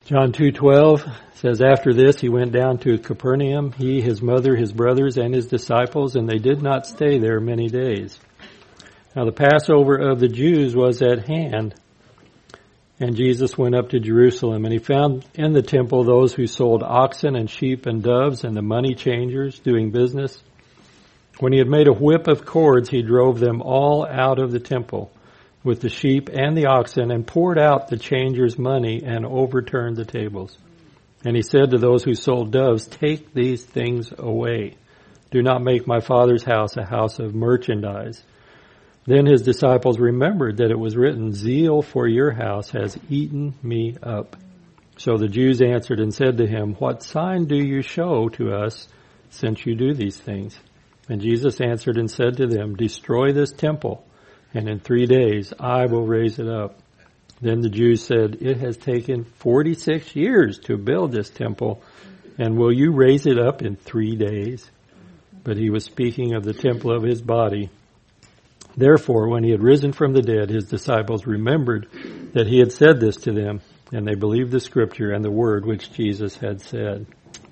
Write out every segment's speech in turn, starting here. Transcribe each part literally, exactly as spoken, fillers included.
John two twelve says, after this he went down to Capernaum, he, his mother, his brothers, and his disciples, and they did not stay there many days. Now the Passover of the Jews was at hand, and Jesus went up to Jerusalem, and he found in the temple those who sold oxen and sheep and doves and the money changers doing business. When he had made a whip of cords, he drove them all out of the temple with the sheep and the oxen, and poured out the changers' money and overturned the tables. And he said to those who sold doves, take these things away. Do not make my Father's house a house of merchandise. Then his disciples remembered that it was written, zeal for your house has eaten me up. So the Jews answered and said to him, what sign do you show to us since you do these things? And Jesus answered and said to them, destroy this temple, and in three days I will raise it up. Then the Jews said, it has taken forty-six years to build this temple, and will you raise it up in three days? But he was speaking of the temple of his body. Therefore, when he had risen from the dead, his disciples remembered that he had said this to them, and they believed the scripture and the word which Jesus had said.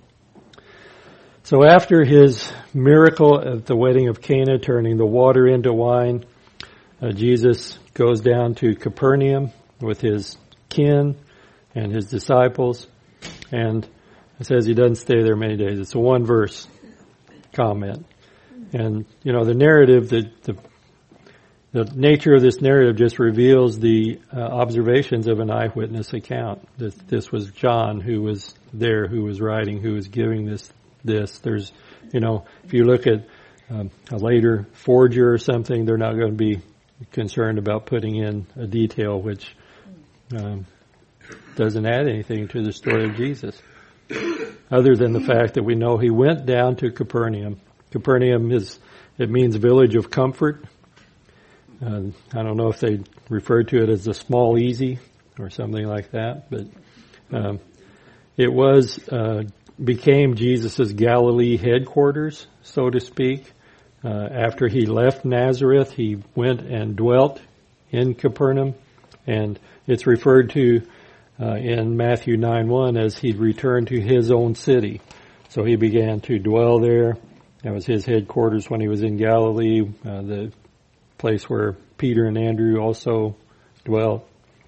So after his miracle at the wedding of Cana, turning the water into wine, Uh, Jesus goes down to Capernaum with his kin and his disciples, and it says he doesn't stay there many days. It's a one verse comment. And, you know, the narrative, the, the, the nature of this narrative just reveals the uh, observations of an eyewitness account. This, this was John who was there, who was writing, who was giving this, this. There's, you know, if you look at um, a later forger or something, they're not going to be concerned about putting in a detail which um, doesn't add anything to the story of Jesus, other than the fact that we know he went down to Capernaum. Capernaum is, it means village of comfort. Uh, I don't know if they refer to it as a small easy or something like that, but um, it was uh, became Jesus' Galilee headquarters, so to speak. Uh, after he left Nazareth, he went and dwelt in Capernaum, and it's referred to uh, in Matthew nine one as he returned to his own city. So he began to dwell there. That was his headquarters when he was in Galilee, uh, the place where Peter and Andrew also dwelt.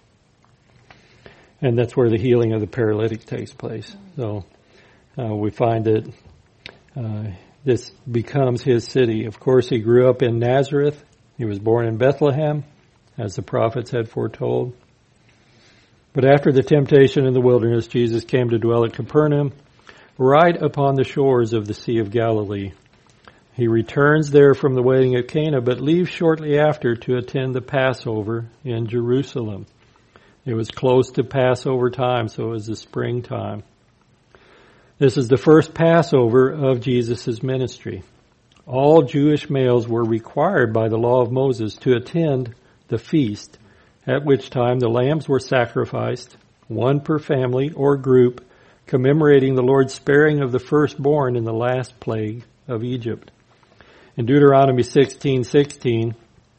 And that's where the healing of the paralytic takes place. So uh, we find that uh, this becomes his city. Of course, he grew up in Nazareth. He was born in Bethlehem, as the prophets had foretold. But after the temptation in the wilderness, Jesus came to dwell at Capernaum, right upon the shores of the Sea of Galilee. He returns there from the wedding at Cana, but leaves shortly after to attend the Passover in Jerusalem. It was close to Passover time, so it was the springtime. This is the first Passover of Jesus' ministry. All Jewish males were required by the law of Moses to attend the feast, at which time the lambs were sacrificed, one per family or group, commemorating the Lord's sparing of the firstborn in the last plague of Egypt. In Deuteronomy sixteen sixteen,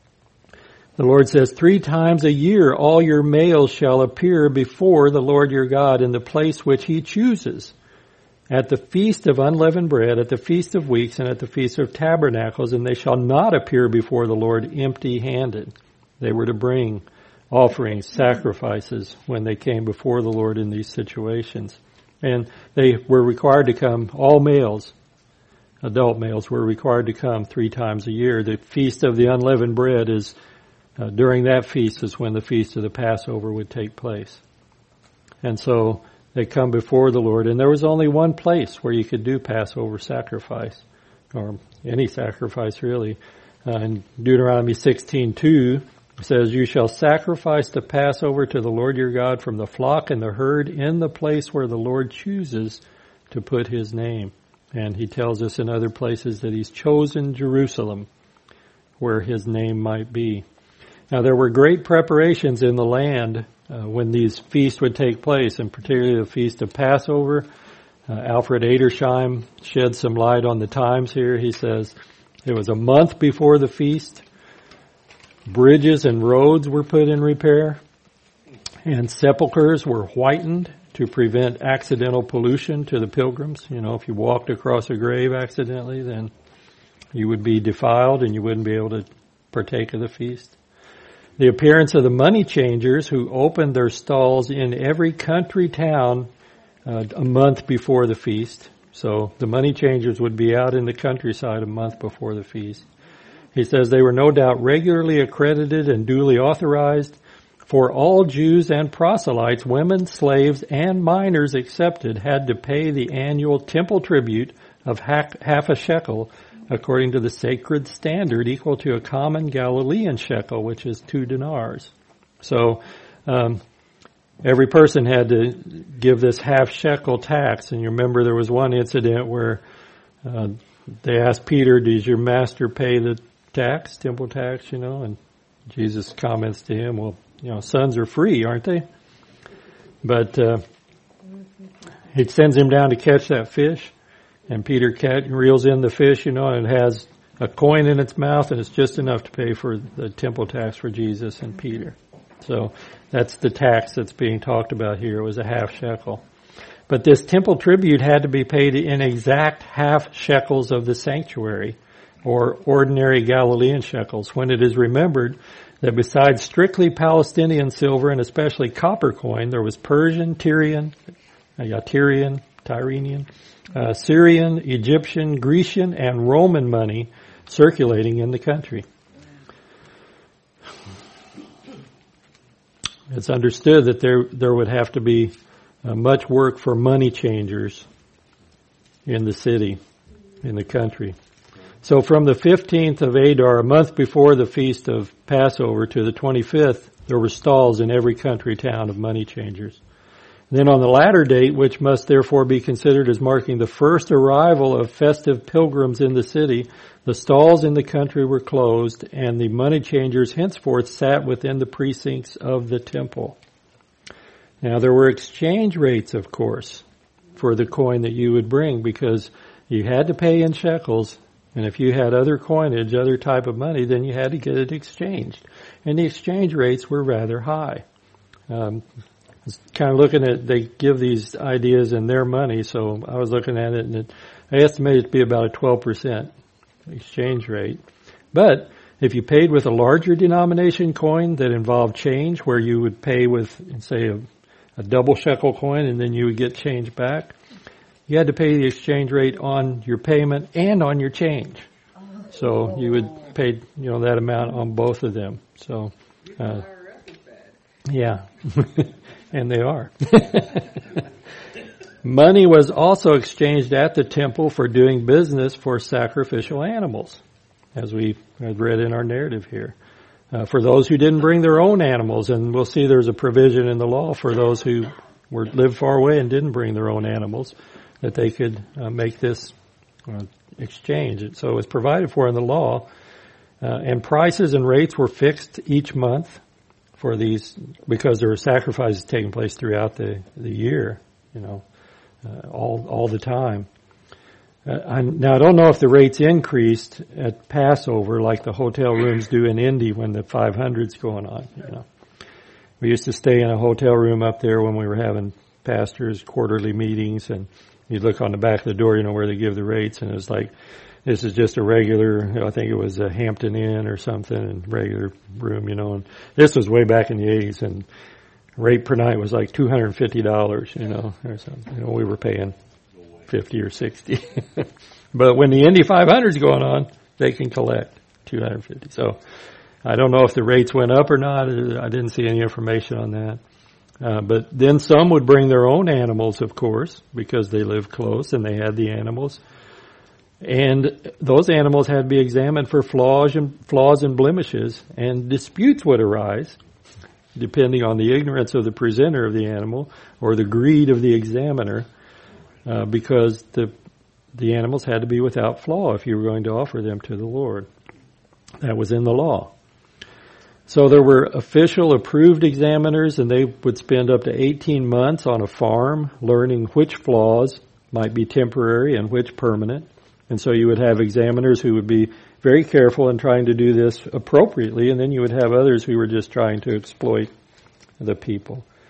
the Lord says, three times a year all your males shall appear before the Lord your God in the place which he chooses, at the feast of unleavened bread, at the feast of weeks, and at the feast of tabernacles, and they shall not appear before the Lord empty-handed. They were to bring offerings, sacrifices, when they came before the Lord in these situations. And they were required to come, all males, adult males were required to come three times a year. The feast of the unleavened bread is, uh, during that feast is when the feast of the Passover would take place. And so they come before the Lord, and there was only one place where you could do Passover sacrifice, or any sacrifice really. Uh, in Deuteronomy sixteen two, it says, you shall sacrifice the Passover to the Lord your God from the flock and the herd in the place where the Lord chooses to put his name. And he tells us in other places that he's chosen Jerusalem where his name might be. Now there were great preparations in the land Uh, when these feasts would take place, and particularly the Feast of Passover. Uh, Alfred Edersheim sheds some light on the times here. He says it was a month before the feast. Bridges and roads were put in repair, and sepulchres were whitened to prevent accidental pollution to the pilgrims. You know, if you walked across a grave accidentally, then you would be defiled and you wouldn't be able to partake of the feast. The appearance of the money changers who opened their stalls in every country town uh, a month before the feast. So the money changers would be out in the countryside a month before the feast. He says they were no doubt regularly accredited and duly authorized. For all Jews and proselytes, women, slaves, and minors excepted, had to pay the annual temple tribute of half a shekel, according to the sacred standard, equal to a common Galilean shekel, which is two dinars. So um, every person had to give this half shekel tax. And you remember there was one incident where uh, they asked Peter, "Does your master pay the tax, temple tax?" You know, and Jesus comments to him, "Well, you know, sons are free, aren't they?" But uh, he sends him down to catch that fish, and Peter cat reels in the fish, you know, and it has a coin in its mouth, and it's just enough to pay for the temple tax for Jesus and Peter. So that's the tax that's being talked about here. It was a half shekel. But this temple tribute had to be paid in exact half shekels of the sanctuary, or ordinary Galilean shekels, when it is remembered that besides strictly Palestinian silver and especially copper coin, there was Persian, Tyrian, uh, yeah, Tyrian, Tyrenian, uh, Syrian, Egyptian, Grecian, and Roman money circulating in the country. It's understood that there there would have to be uh, much work for money changers in the city, in the country. So from the fifteenth of Adar, a month before the feast of Passover, to the twenty-fifth, there were stalls in every country town of money changers. Then on the latter date, which must therefore be considered as marking the first arrival of festive pilgrims in the city, the stalls in the country were closed, and the money changers henceforth sat within the precincts of the temple. Now there were exchange rates, of course, for the coin that you would bring, because you had to pay in shekels. And if you had other coinage, other type of money, then you had to get it exchanged. And the exchange rates were rather high. Um, I was kind of looking at, they give these ideas in their money, so I was looking at it, and it, I estimated it to be about a twelve percent exchange rate. But if you paid with a larger denomination coin that involved change, where you would pay with, say, a, a double shekel coin, and then you would get change back, you had to pay the exchange rate on your payment and on your change. So you would pay, you know, that amount on both of them. So, uh, yeah, and they are. Money was also exchanged at the temple for doing business for sacrificial animals, as we have read in our narrative here. Uh, for those who didn't bring their own animals, and we'll see there's a provision in the law for those who were lived far away and didn't bring their own animals, that they could uh, make this uh, exchange. So it was provided for in the law, uh, and prices and rates were fixed each month for these, because there were sacrifices taking place throughout the, the year, you know, uh, all all the time. Uh, I, now I don't know if the rates increased at Passover like the hotel rooms do in Indy when the five hundred's going on. You know, we used to stay in a hotel room up there when we were having pastors' quarterly meetings, and you look on the back of the door, you know, where they give the rates, and it's like, this is just a regular, I think it was a Hampton Inn or something, and regular room, you know, and this was way back in the eighties, and rate per night was like two hundred fifty dollars, you know, or something. You know, we were paying fifty or sixty. But when the Indy five hundred's going on, they can collect two hundred fifty. So I don't know if the rates went up or not. I didn't see any information on that. Uh, but then some would bring their own animals, of course, because they lived close and they had the animals. And those animals had to be examined for flaws and, flaws and blemishes, and disputes would arise, depending on the ignorance of the presenter of the animal or the greed of the examiner, uh, because the the animals had to be without flaw if you were going to offer them to the Lord. That was in the law. So there were official approved examiners, and they would spend up to eighteen months on a farm learning which flaws might be temporary and which permanent. And so you would have examiners who would be very careful in trying to do this appropriately, and then you would have others who were just trying to exploit the people.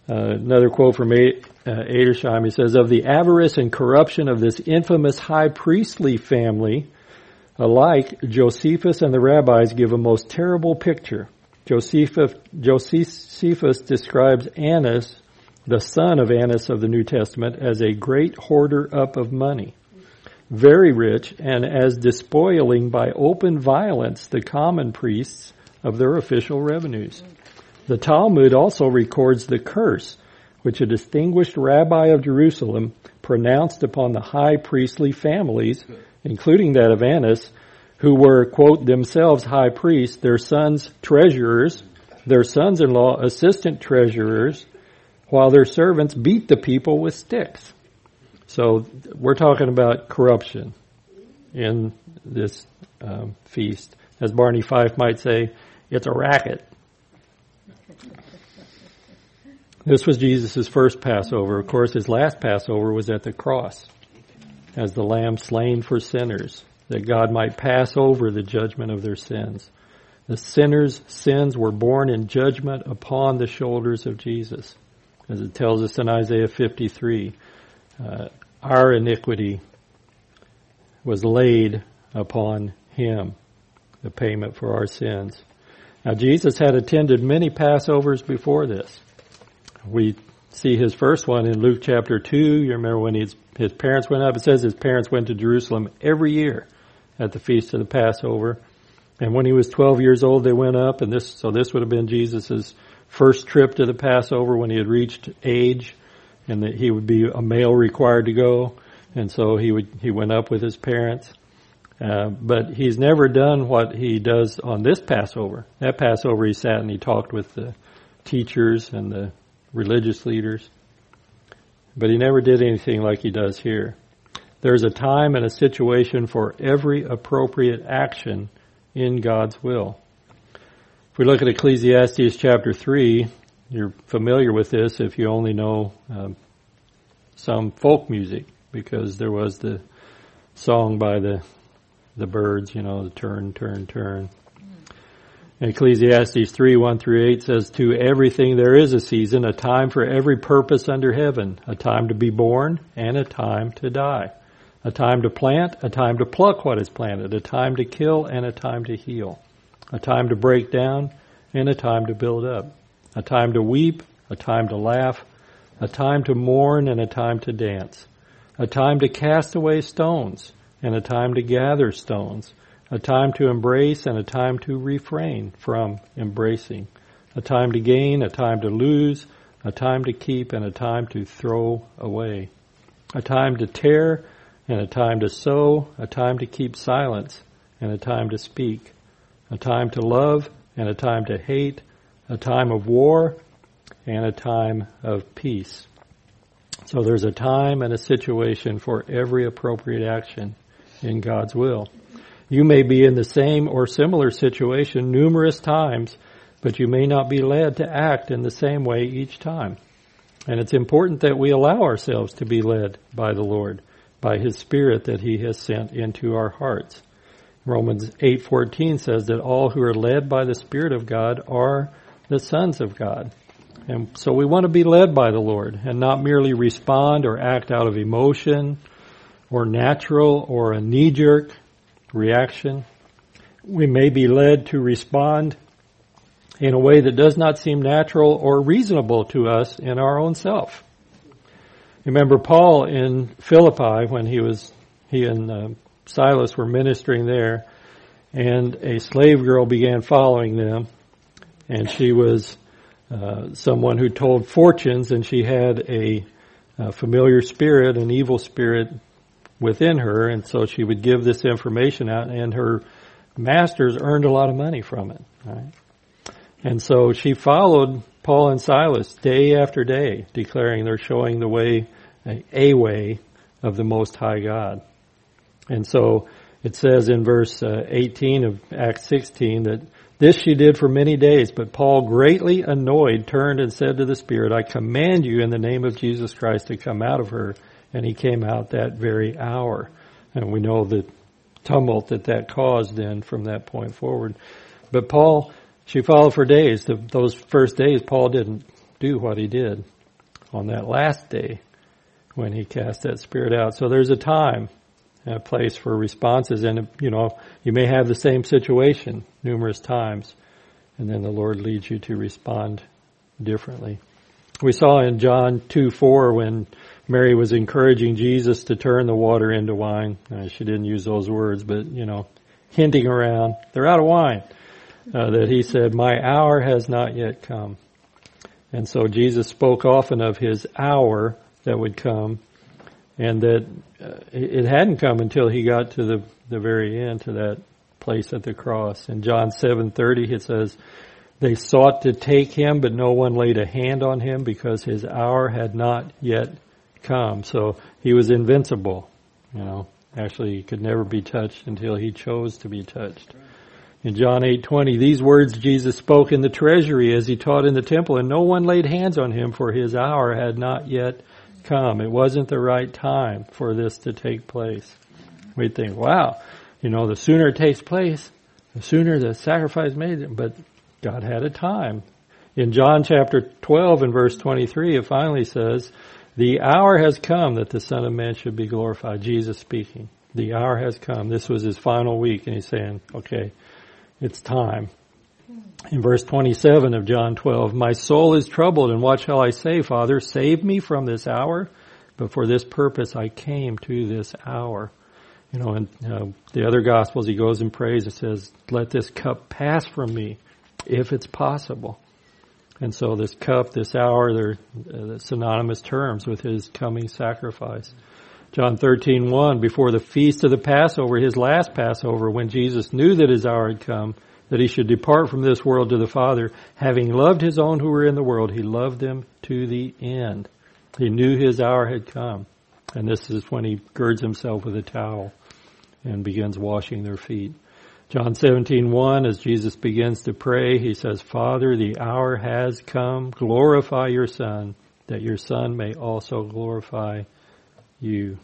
Uh, another quote from A- uh, Edersheim, he says, of the avarice and corruption of this infamous high priestly family, alike, Josephus and the rabbis give a most terrible picture. Josephus, Josephus describes Annas, the son of Annas of the New Testament, as a great hoarder up of money, very rich, and as despoiling by open violence the common priests of their official revenues. The Talmud also records the curse which a distinguished rabbi of Jerusalem pronounced upon the high priestly families, including that of Annas, who were, quote, themselves high priests, their sons treasurers, their sons-in-law assistant treasurers, while their servants beat the people with sticks. So we're talking about corruption in this um, feast. As Barney Fife might say, it's a racket. This was Jesus' first Passover. Of course, his last Passover was at the cross as the lamb slain for sinners, that God might pass over the judgment of their sins. The sinners' sins were borne in judgment upon the shoulders of Jesus. As it tells us in Isaiah fifty-three, uh, our iniquity was laid upon him, the payment for our sins. Now, Jesus had attended many Passovers before this. We see his first one in Luke chapter two. You remember when his, his parents went up? It says his parents went to Jerusalem every year at the feast of the Passover. And when he was twelve years old, they went up. And this, so this would have been Jesus' first trip to the Passover when he had reached age, and that he would be a male required to go. And so he would, he went up with his parents. Uh, but he's never done what he does on this Passover. That Passover he sat and he talked with the teachers and the religious leaders. But he never did anything like he does here. There's a time and a situation for every appropriate action in God's will. If we look at Ecclesiastes chapter three, you're familiar with this if you only know um, some folk music, because there was the song by the the birds, you know, the turn, turn, turn. Ecclesiastes three, one through eight says, to everything there is a season, a time for every purpose under heaven, a time to be born and a time to die, a time to plant, a time to pluck what is planted, a time to kill and a time to heal, a time to break down and a time to build up, a time to weep, a time to laugh, a time to mourn and a time to dance, a time to cast away stones and a time to gather stones, a time to embrace and a time to refrain from embracing, a time to gain, a time to lose, a time to keep and a time to throw away, a time to tear and a time to sow, a time to keep silence and a time to speak, a time to love and a time to hate, a time of war and a time of peace. So there's a time and a situation for every appropriate action in God's will. You may be in the same or similar situation numerous times, but you may not be led to act in the same way each time. And it's important that we allow ourselves to be led by the Lord, by His Spirit that He has sent into our hearts. Romans eight fourteen says that all who are led by the Spirit of God are the sons of God. And so we want to be led by the Lord and not merely respond or act out of emotion or natural or a knee-jerk reaction. We may be led to respond in a way that does not seem natural or reasonable to us in our own self. Remember Paul in Philippi when he was, he and uh, Silas were ministering there, and a slave girl began following them, and she was uh, someone who told fortunes, and she had a, a familiar spirit, an evil spirit within her, and so she would give this information out, and her masters earned a lot of money from it. Right? And so she followed Paul and Silas day after day, declaring they're showing the way, a, a way of the Most High God. And so it says in verse uh, eighteen of Acts sixteen that this she did for many days, but Paul, greatly annoyed, turned and said to the Spirit, I command you in the name of Jesus Christ to come out of her. And he came out that very hour. And we know the tumult that that caused then from that point forward. But Paul, she followed for days. The, those first days, Paul didn't do what he did. on that last day when he cast that spirit out. So there's a time and a place for responses. And, you know, you may have the same situation numerous times, and then the Lord leads you to respond differently. We saw in John two four when Mary was encouraging Jesus to turn the water into wine. Uh, she didn't use those words, but, you know, hinting around, they're out of wine. Uh, that he said, my hour has not yet come. And so Jesus spoke often of his hour that would come, and that uh, it hadn't come until he got to the, the very end, to that place at the cross. In John seven thirty, it says, they sought to take him, but no one laid a hand on him because his hour had not yet come. So he was invincible, you know. Actually, he could never be touched until he chose to be touched. In John eight twenty, these words Jesus spoke in the treasury as he taught in the temple, and no one laid hands on him, for his hour had not yet come. It wasn't the right time for this to take place. We'd think, wow, you know, the sooner it takes place, the sooner the sacrifice made. But God had a time. In John chapter twelve and verse twenty-three, it finally says, the hour has come that the Son of Man should be glorified. Jesus speaking. The hour has come. This was his final week, and he's saying, okay, it's time. In verse twenty-seven of John twelve, my soul is troubled, and what shall I say, Father? Save me from this hour? But for this purpose I came to this hour. You know, in uh, the other Gospels, he goes and prays and says, let this cup pass from me, if it's possible. And so this cup, this hour, they're uh, synonymous terms with his coming sacrifice. John thirteen one, before the feast of the Passover, his last Passover, when Jesus knew that his hour had come, that he should depart from this world to the Father, having loved his own who were in the world, he loved them to the end. He knew his hour had come. And this is when he girds himself with a towel and begins washing their feet. John seventeen one, as Jesus begins to pray, he says, Father, the hour has come. Glorify your Son, that your Son may also glorify you.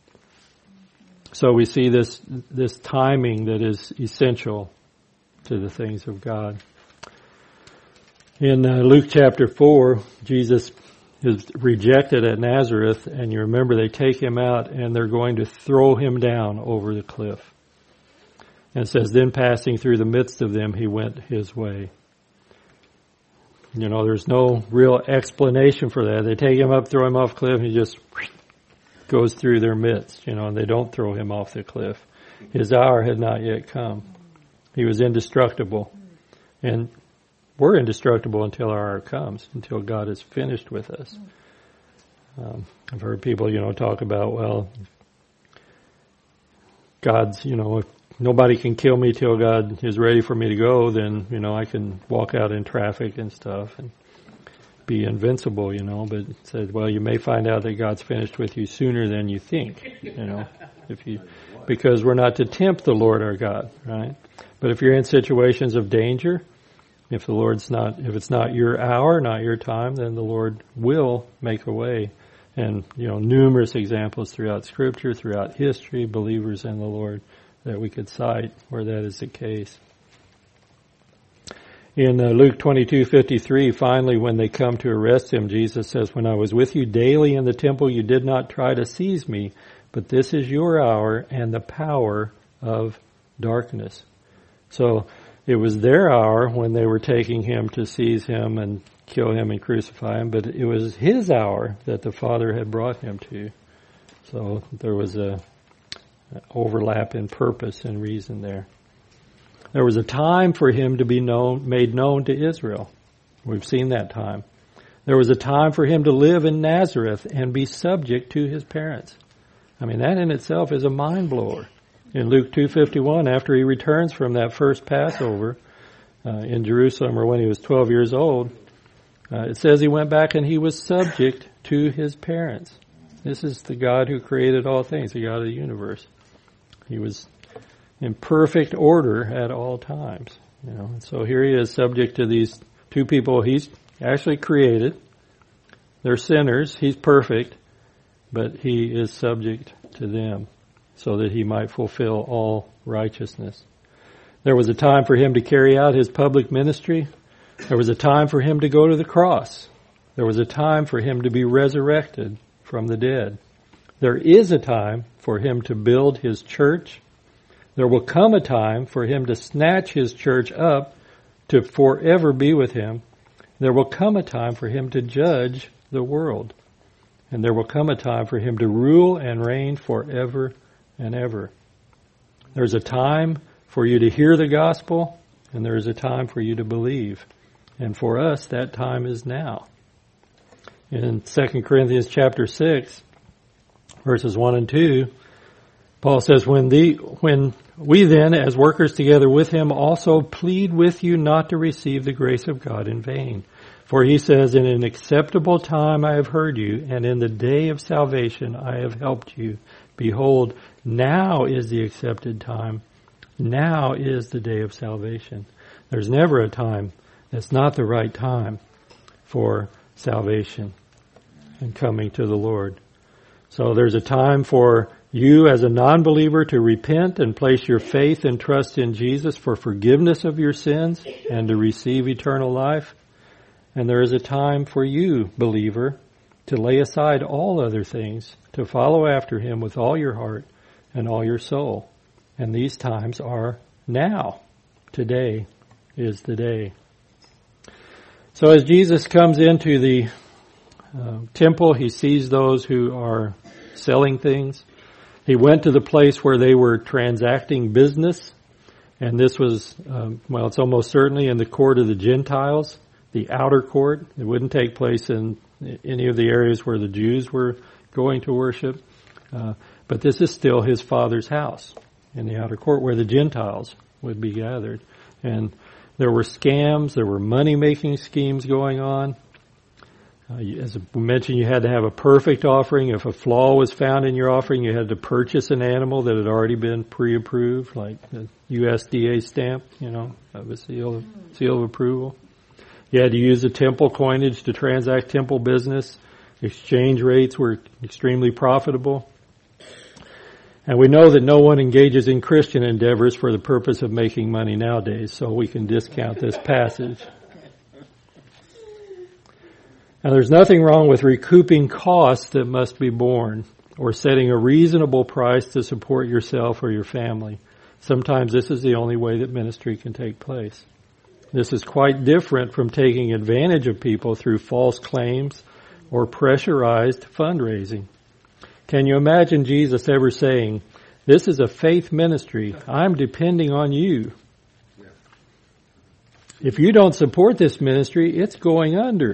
So we see this this timing that is essential to the things of God. In uh, Luke chapter four, Jesus is rejected at Nazareth, and you remember they take him out and they're going to throw him down over the cliff. And it says, then passing through the midst of them, he went his way. You know, there's no real explanation for that. They take him up, throw him off the cliff, and he just goes through their midst, you know, and they don't throw him off the cliff. His hour had not yet come. He was indestructible. And we're indestructible until our hour comes, until God is finished with us. Um, I've heard people, you know, talk about, well, God's, you know, if nobody can kill me till God is ready for me to go, then, you know, I can walk out in traffic and stuff and be invincible, you know. But it said, well, you may find out that God's finished with you sooner than you think, you know, if you, because we're not to tempt the Lord our God, right? But if you're in situations of danger, if the Lord's not, if it's not your hour, not your time, then the Lord will make a way. And, you know, numerous examples throughout Scripture, throughout history, believers in the Lord that we could cite where that is the case. In uh, Luke twenty-two fifty-three, finally, when they come to arrest him, Jesus says, when I was with you daily in the temple, you did not try to seize me, but this is your hour and the power of darkness. So it was their hour when they were taking him to seize him and kill him and crucify him, but it was his hour that the Father had brought him to. So there was a overlap in purpose and reason there. There was a time for him to be known, made known to Israel. We've seen that time. There was a time for him to live in Nazareth and be subject to his parents. I mean, that in itself is a mind blower. In Luke two fifty-one, after he returns from that first Passover uh, in Jerusalem, or when he was twelve years old, uh, it says he went back and he was subject to his parents. This is the God who created all things, the God of the universe. He was in perfect order at all times. You know, and so here he is subject to these two people he's actually created. They're sinners. He's perfect, but he is subject to them so that he might fulfill all righteousness. There was a time for him to carry out his public ministry. There was a time for him to go to the cross. There was a time for him to be resurrected from the dead. There is a time for him to build his church. There will come a time for him to snatch his church up to forever be with him. There will come a time for him to judge the world. And there will come a time for him to rule and reign forever and ever. There's a time for you to hear the gospel, and there is a time for you to believe. And for us, that time is now. In Second Corinthians chapter six, verses one and two, Paul says, when the when we then, as workers together with him, also plead with you not to receive the grace of God in vain. For he says, in an acceptable time I have heard you, and in the day of salvation I have helped you. Behold, now is the accepted time. Now is the day of salvation. There's never a time that's not the right time for salvation and coming to the Lord. So there's a time for you as a non-believer to repent and place your faith and trust in Jesus for forgiveness of your sins and to receive eternal life. And there is a time for you, believer, to lay aside all other things, to follow after him with all your heart and all your soul. And these times are now. Today is the day. So as Jesus comes into the uh, temple, he sees those who are selling things. He went to the place where they were transacting business. And this was, um, well, it's almost certainly in the court of the Gentiles, the outer court. It wouldn't take place in any of the areas where the Jews were going to worship. Uh, but this is still his Father's house in the outer court where the Gentiles would be gathered. And there were scams, there were money-making schemes going on. Uh, as we mentioned, you had to have a perfect offering. If a flaw was found in your offering, you had to purchase an animal that had already been pre-approved, like the U S D A stamp, you know, of a seal of, seal of approval. You had to use the temple coinage to transact temple business. Exchange rates were extremely profitable. And we know that no one engages in Christian endeavors for the purpose of making money nowadays, so we can discount this passage. Now, there's nothing wrong with recouping costs that must be borne or setting a reasonable price to support yourself or your family. Sometimes this is the only way that ministry can take place. This is quite different from taking advantage of people through false claims or pressurized fundraising. Can you imagine Jesus ever saying, "This is a faith ministry. I'm depending on you. If you don't support this ministry, it's going under."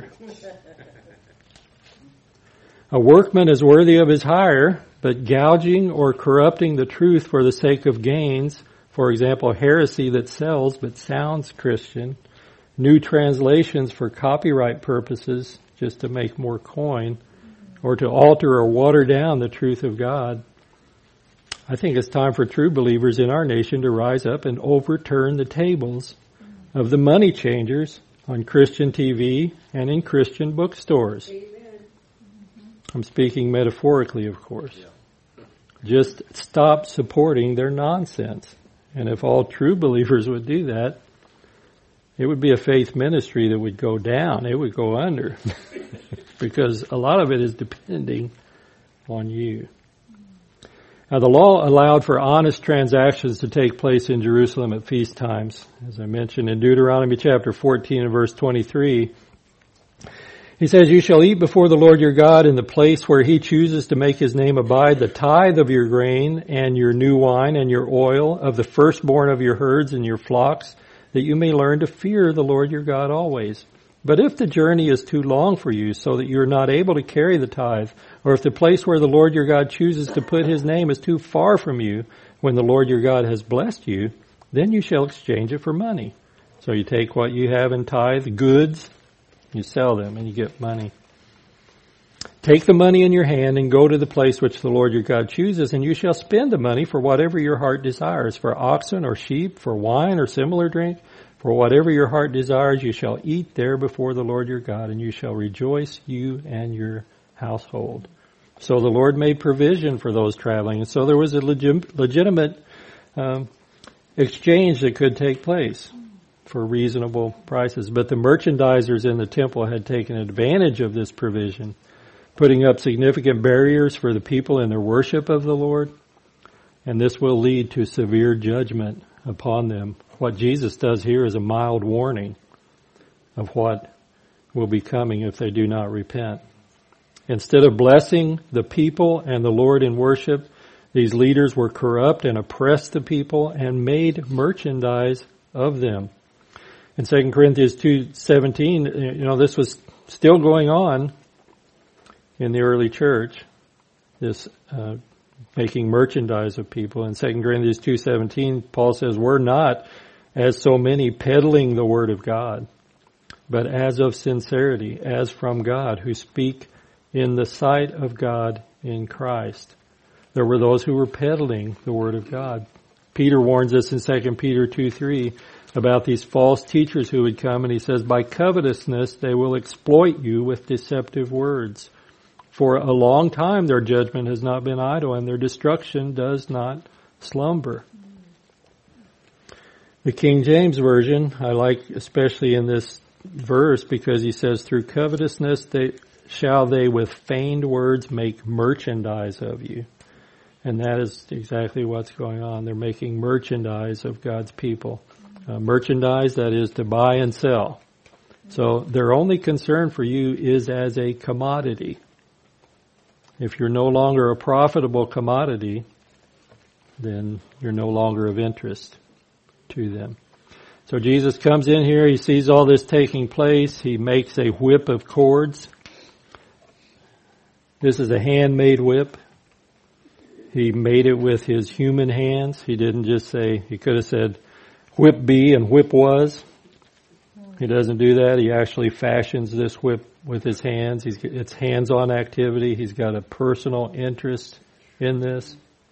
A workman is worthy of his hire, but gouging or corrupting the truth for the sake of gains, for example, heresy that sells but sounds Christian, new translations for copyright purposes just to make more coin, or to alter or water down the truth of God. I think it's time for true believers in our nation to rise up and overturn the tables of the money changers on Christian T V and in Christian bookstores. I'm speaking metaphorically, of course. Just stop supporting their nonsense. And if all true believers would do that, it would be a faith ministry that would go down. It would go under. Because a lot of it is depending on you. Now, the law allowed for honest transactions to take place in Jerusalem at feast times. As I mentioned in Deuteronomy chapter fourteen and verse twenty-three, he says, "You shall eat before the Lord your God in the place where he chooses to make his name abide the tithe of your grain and your new wine and your oil, of the firstborn of your herds and your flocks, that you may learn to fear the Lord your God always. But if the journey is too long for you, so that you are not able to carry the tithe, or if the place where the Lord your God chooses to put his name is too far from you, when the Lord your God has blessed you, then you shall exchange it for money." So you take what you have in tithe, goods, you sell them, and you get money. "Take the money in your hand and go to the place which the Lord your God chooses, and you shall spend the money for whatever your heart desires, for oxen or sheep, for wine or similar drink. For whatever your heart desires, you shall eat there before the Lord your God, and you shall rejoice, you and your household." So the Lord made provision for those traveling, and so there was a legit, legitimate um, exchange that could take place. for reasonable prices. But the merchandisers in the temple had taken advantage of this provision, putting up significant barriers for the people in their worship of the Lord. And this will lead to severe judgment upon them. What Jesus does here is a mild warning of what will be coming if they do not repent. Instead of blessing the people and the Lord in worship, these leaders were corrupt and oppressed the people and made merchandise of them. In Second Corinthians two seventeen, you know, this was still going on in the early church, this uh, making merchandise of people. In Second Corinthians two seventeen, Paul says, "We're not as so many peddling the word of God, but as of sincerity, as from God, who speak in the sight of God in Christ." There were those who were peddling the word of God. Peter warns us in Second Peter two three about these false teachers who would come, and he says, "By covetousness they will exploit you with deceptive words. For a long time their judgment has not been idle, and their destruction does not slumber." The King James Version, I like especially in this verse, because he says, "Through covetousness they shall they with feigned words make merchandise of you." And that is exactly what's going on. They're making merchandise of God's people. Uh, merchandise, that is to buy and sell. So their only concern for you is as a commodity. If you're no longer a profitable commodity, then you're no longer of interest to them. So Jesus comes in here, he sees all this taking place, he makes a whip of cords. This is a handmade whip. He made it with his human hands. He didn't just say, he could have said, "Whip be," and whip was. He doesn't do that. He actually fashions this whip with his hands. He's, it's hands-on activity. He's got a personal interest in this.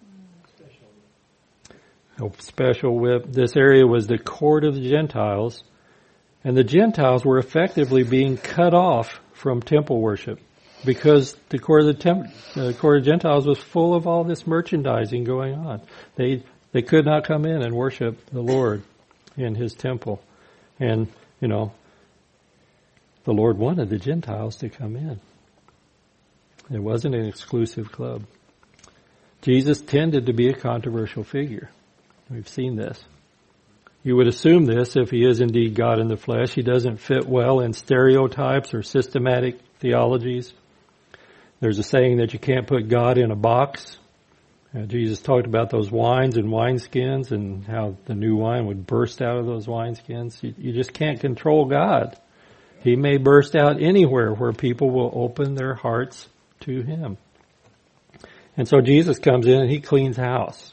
A special whip. This area was the court of the Gentiles, and the Gentiles were effectively being cut off from temple worship because the court of the, temp, the court of Gentiles was full of all this merchandising going on. They they could not come in and worship the Lord in his temple. And, you know, the Lord wanted the Gentiles to come in. It wasn't an exclusive club. Jesus tended to be a controversial figure. We've seen this. You would assume this if he is indeed God in the flesh. He doesn't fit well in stereotypes or systematic theologies. There's a saying that you can't put God in a box. Uh, Jesus talked about those wines and wineskins and how the new wine would burst out of those wineskins. You, you just can't control God. He may burst out anywhere where people will open their hearts to him. And so Jesus comes in and he cleans house.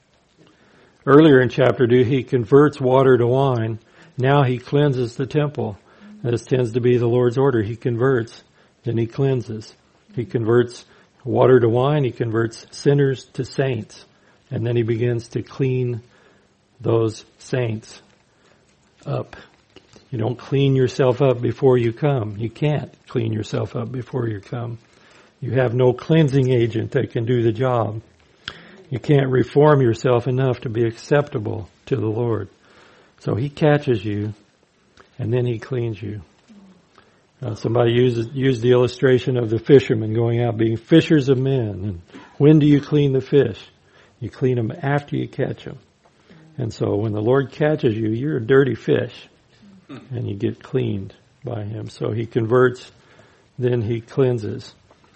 Earlier in chapter two, he converts water to wine. Now he cleanses the temple. This tends to be the Lord's order. He converts, then he cleanses. He converts water to wine. He converts sinners to saints. And then he begins to clean those saints up. You don't clean yourself up before you come. You can't clean yourself up before you come. You have no cleansing agent that can do the job. You can't reform yourself enough to be acceptable to the Lord. So he catches you, and then he cleans you. Uh, somebody used, used the illustration of the fishermen going out being fishers of men. And when do you clean the fish? You clean them after you catch them. And so when the Lord catches you, you're a dirty fish, and you get cleaned by him. So he converts, then he cleanses.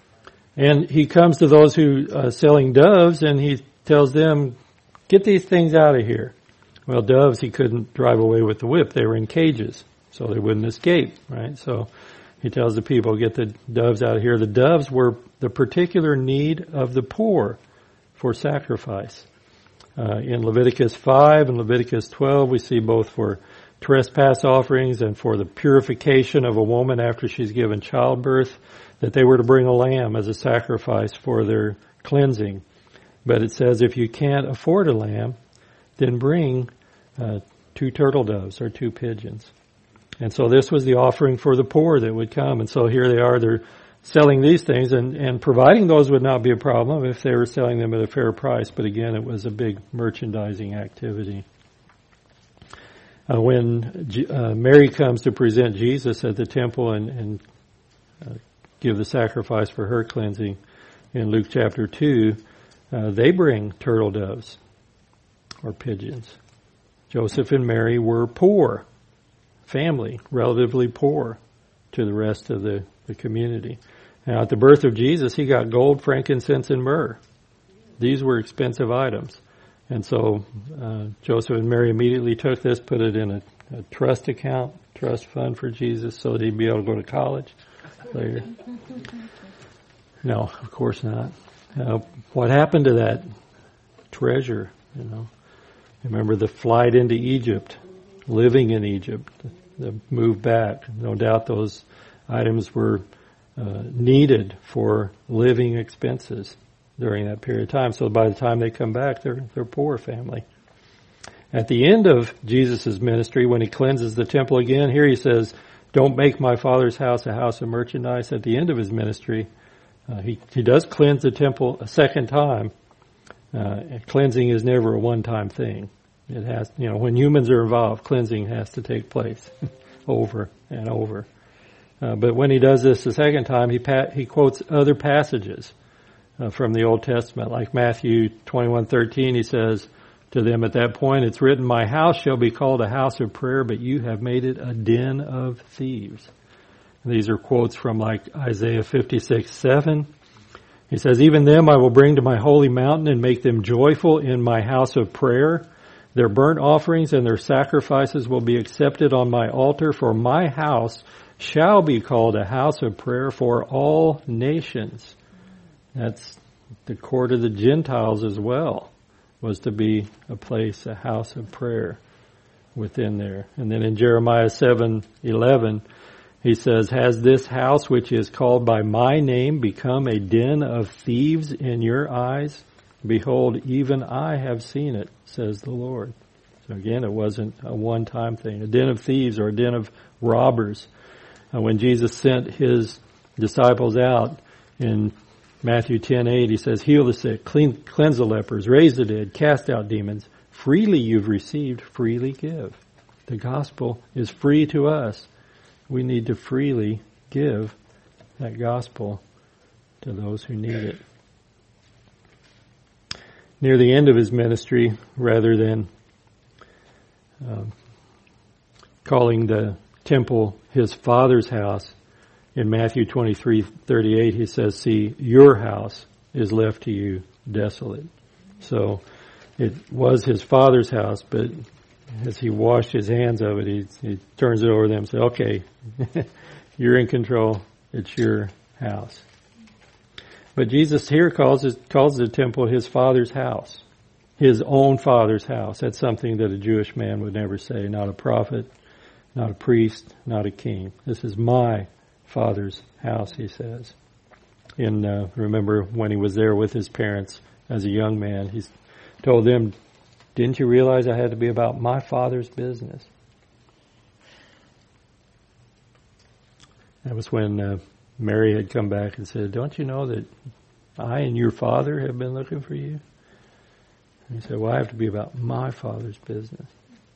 And he comes to those who are uh, selling doves, and he tells them, "Get these things out of here." Well, doves he couldn't drive away with the whip. They were in cages, so they wouldn't escape, right? So he tells the people, "Get the doves out of here." The doves were the particular need of the poor for sacrifice. Uh, in Leviticus five and Leviticus twelve, we see both for trespass offerings and for the purification of a woman after she's given childbirth, that they were to bring a lamb as a sacrifice for their cleansing. But it says if you can't afford a lamb, then bring uh, two turtle doves or two pigeons. And so this was the offering for the poor that would come. And so here they are, they're selling these things, and, and providing those would not be a problem if they were selling them at a fair price. But again, it was a big merchandising activity. Uh, when G- uh, Mary comes to present Jesus at the temple and, and uh, give the sacrifice for her cleansing in Luke chapter two, uh, they bring turtle doves or pigeons. Joseph and Mary were poor, family, relatively poor to the rest of the, the community. Now, at the birth of Jesus, he got gold, frankincense, and myrrh. These were expensive items. And so uh, Joseph and Mary immediately took this, put it in a, a trust account, trust fund for Jesus so that he'd be able to go to college later. No, of course not. Uh, what happened to that treasure, you know? Remember the flight into Egypt, living in Egypt, the move back. No doubt those items were uh, needed for living expenses during that period of time. So by the time they come back, they're they're a poor family. At the end of Jesus' ministry, when he cleanses the temple again, here he says, "Don't make my Father's house a house of merchandise." At the end of his ministry, uh, he he does cleanse the temple a second time. Uh, cleansing is never a one-time thing. It has, you know, when humans are involved, cleansing has to take place over and over. Uh, but when he does this the second time, he pa- he quotes other passages Uh, from the Old Testament, like Matthew twenty-one thirteen, he says to them at that point, "It's written, my house shall be called a house of prayer, but you have made it a den of thieves." And these are quotes from like Isaiah fifty-six seven. He says, "Even them I will bring to my holy mountain and make them joyful in my house of prayer. Their burnt offerings and their sacrifices will be accepted on my altar, for my house shall be called a house of prayer for all nations." That's the court of the Gentiles as well, was to be a place, a house of prayer within there. And then in Jeremiah seven eleven, he says, "Has this house which is called by my name become a den of thieves in your eyes? Behold, even I have seen it, says the Lord." So again, it wasn't a one-time thing. A den of thieves or a den of robbers. Uh, when Jesus sent his disciples out in Matthew ten eight, he says, "Heal the sick, clean, cleanse the lepers, raise the dead, cast out demons. Freely you've received, freely give." The gospel is free to us. We need to freely give that gospel to those who need it. Near the end of his ministry, rather than uh, calling the temple his Father's house, in Matthew twenty-three thirty-eight, he says, "See, your house is left to you desolate." So it was his Father's house, but as he washed his hands of it, he, he turns it over to them and says, "Okay, you're in control. It's your house." But Jesus here calls it, calls the temple his Father's house, his own Father's house. That's something that a Jewish man would never say. Not a prophet, not a priest, not a king. This is my Father's house, he says. And uh, remember when he was there with his parents as a young man, he told them, "Didn't you realize I had to be about my Father's business?" That was when uh, Mary had come back and said, "Don't you know that I and your Father have been looking for you?" And he said, "Well, I have to be about my Father's business."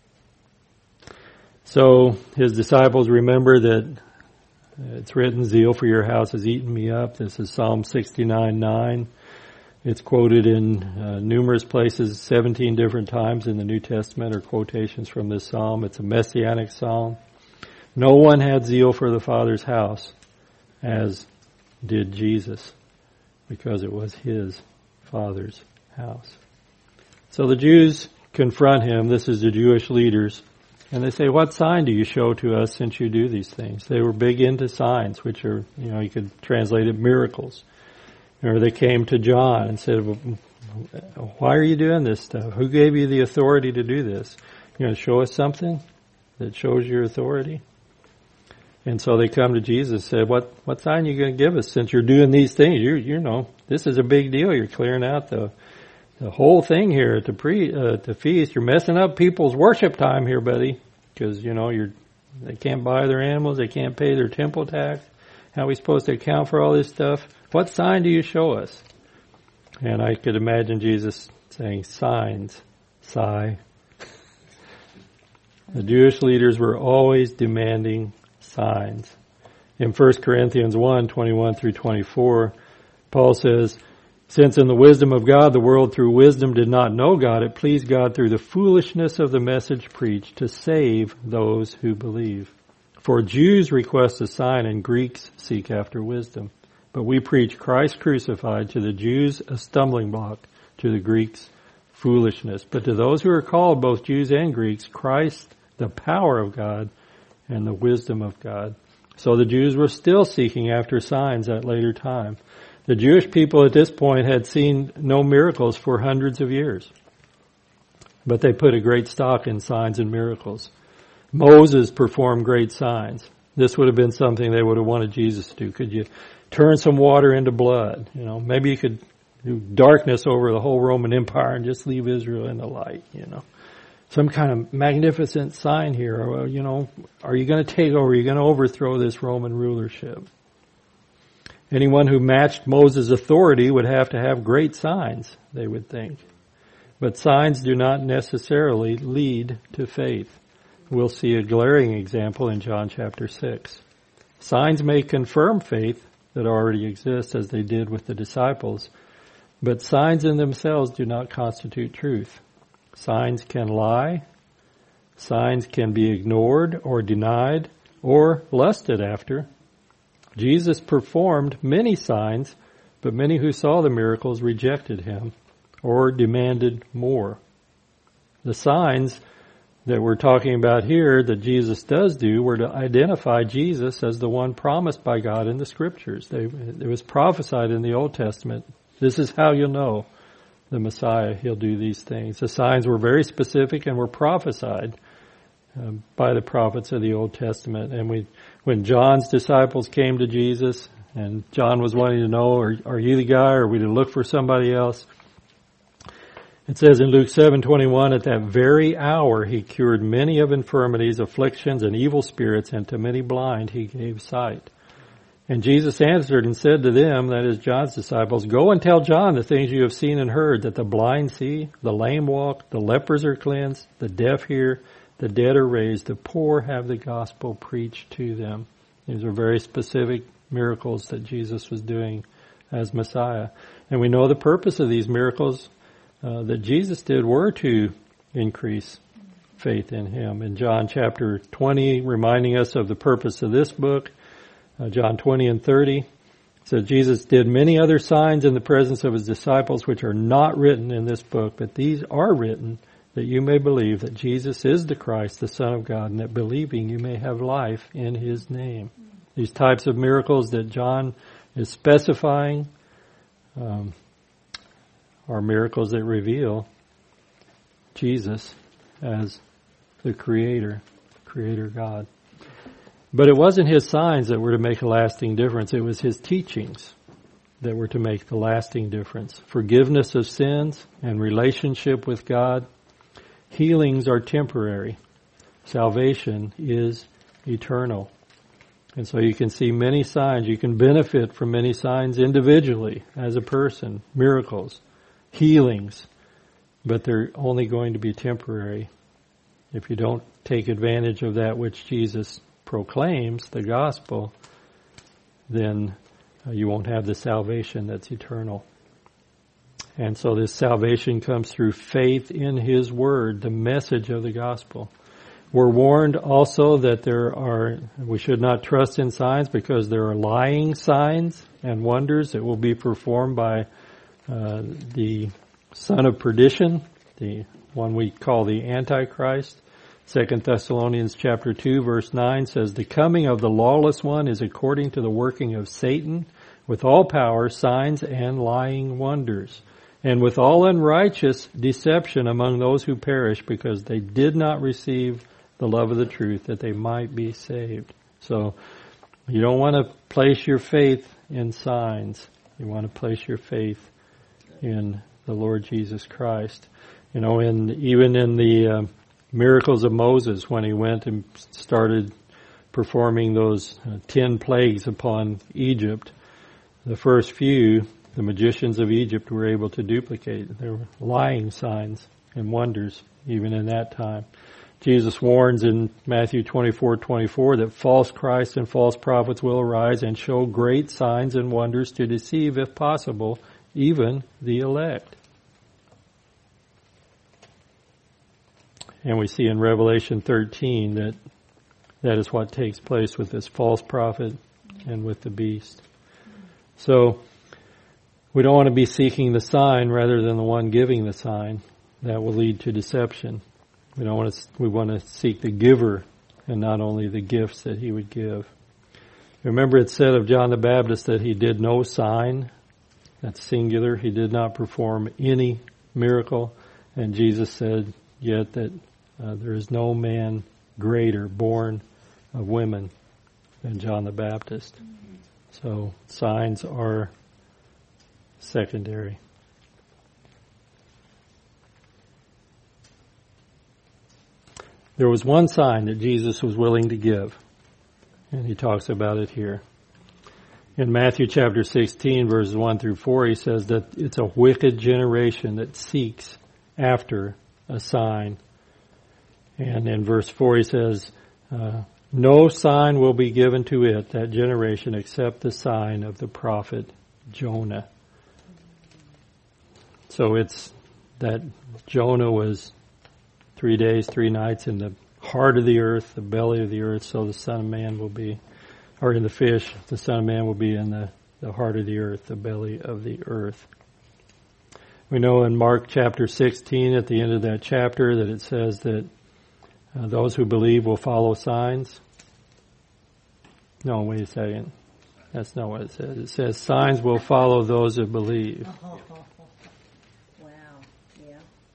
So his disciples remember that it's written, "Zeal for your house has eaten me up." This is Psalm sixty-nine nine. It's quoted in uh, numerous places, seventeen different times in the New Testament are quotations from this psalm. It's a messianic psalm. No one had zeal for the Father's house as did Jesus, because it was his Father's house. So the Jews confront him. This is the Jewish leaders. And they say, "What sign do you show to us since you do these things?" They were big into signs, which are, you know, you could translate it miracles. Or they came to John and said, "Why are you doing this stuff? Who gave you the authority to do this? You know, show us something that shows your authority." And so they come to Jesus and said, "What what sign are you going to give us since you're doing these things? You you know, this is a big deal. You're clearing out the The whole thing here at the pre uh, at the feast, you're messing up people's worship time here, buddy. Because you know you're they can't buy their animals, they can't pay their temple tax. How are we supposed to account for all this stuff? What sign do you show us?" And I could imagine Jesus saying, "Signs, sigh." The Jewish leaders were always demanding signs. In First Corinthians one, twenty-one through twenty-four, Paul says, "Since in the wisdom of God the world through wisdom did not know God, it pleased God through the foolishness of the message preached to save those who believe. For Jews request a sign and Greeks seek after wisdom. But we preach Christ crucified, to the Jews a stumbling block, to the Greeks foolishness. But to those who are called, both Jews and Greeks, Christ, the power of God and the wisdom of God." So the Jews were still seeking after signs at later time. The Jewish people at this point had seen no miracles for hundreds of years. But they put a great stock in signs and miracles. Moses performed great signs. This would have been something they would have wanted Jesus to do. Could you turn some water into blood? You know, maybe you could do darkness over the whole Roman Empire and just leave Israel in the light, you know. Some kind of magnificent sign here. Or, you know, are you going to take over? Are you going to overthrow this Roman rulership? Anyone who matched Moses' authority would have to have great signs, they would think. But signs do not necessarily lead to faith. We'll see a glaring example in John chapter six. Signs may confirm faith that already exists, as they did with the disciples, but signs in themselves do not constitute truth. Signs can lie. Signs can be ignored or denied or lusted after. Jesus performed many signs, but many who saw the miracles rejected him or demanded more. The signs that we're talking about here that Jesus does do were to identify Jesus as the one promised by God in the Scriptures. They, it was prophesied in the Old Testament. This is how you'll know the Messiah. He'll do these things. The signs were very specific and were prophesied uh, by the prophets of the Old Testament. And we, when John's disciples came to Jesus, and John was wanting to know, are, are you the guy, or are we to look for somebody else? It says in Luke seven twenty-one, "At that very hour he cured many of infirmities, afflictions, and evil spirits, and to many blind he gave sight. And Jesus answered and said to them," that is John's disciples, "Go and tell John the things you have seen and heard, that the blind see, the lame walk, the lepers are cleansed, the deaf hear, the dead are raised, the poor have the gospel preached to them." These are very specific miracles that Jesus was doing as Messiah. And we know the purpose of these miracles uh, that Jesus did were to increase faith in him. In John chapter twenty, reminding us of the purpose of this book, uh, John twenty and thirty, says, "Jesus did many other signs in the presence of his disciples, which are not written in this book, but these are written that you may believe that Jesus is the Christ, the Son of God, and that believing you may have life in his name." These types of miracles that John is specifying um, are miracles that reveal Jesus as the Creator, Creator God. But it wasn't his signs that were to make a lasting difference. It was his teachings that were to make the lasting difference. Forgiveness of sins and relationship with God. Healings are temporary. Salvation is eternal. And so you can see many signs. You can benefit from many signs individually as a person. Miracles, healings. But they're only going to be temporary. If you don't take advantage of that which Jesus proclaims, the gospel, then you won't have the salvation that's eternal. And so this salvation comes through faith in his word, the message of the gospel. We're warned also that there are, we should not trust in signs because there are lying signs and wonders that will be performed by uh, the son of perdition, the one we call the Antichrist. Second Thessalonians chapter two verse nine says, "The coming of the lawless one is according to the working of Satan with all power, signs, and lying wonders, and with all unrighteous deception among those who perish, because they did not receive the love of the truth, that they might be saved." So you don't want to place your faith in signs. You want to place your faith in the Lord Jesus Christ. You know, in even in the uh, miracles of Moses, when he went and started performing those uh, ten plagues upon Egypt, the first few, the magicians of Egypt were able to duplicate. There were lying signs and wonders even in that time. Jesus warns in Matthew twenty-four twenty-four that false Christs and false prophets will arise and show great signs and wonders to deceive, if possible, even the elect. And we see in Revelation thirteen that that is what takes place with this false prophet and with the beast. So we don't want to be seeking the sign rather than the one giving the sign. That will lead to deception. We don't want to, we want to seek the giver and not only the gifts that he would give. Remember it said of John the Baptist that he did no sign. That's singular. He did not perform any miracle. And Jesus said yet that uh, there is no man greater born of women than John the Baptist. So signs are secondary. There was one sign that Jesus was willing to give, and he talks about it here. In Matthew chapter sixteen, verses one through four, he says that it's a wicked generation that seeks after a sign. And in verse four, he says, uh, no sign will be given to it, that generation, except the sign of the prophet Jonah. So it's that Jonah was three days, three nights in the heart of the earth, the belly of the earth, so the Son of Man will be, or in the fish, the Son of Man will be in the, the heart of the earth, the belly of the earth. We know in Mark chapter sixteen, at the end of that chapter, that it says that uh, those who believe will follow signs. No, wait a second. That's not what it says. It says signs will follow those that believe. Oh, wow. Yeah.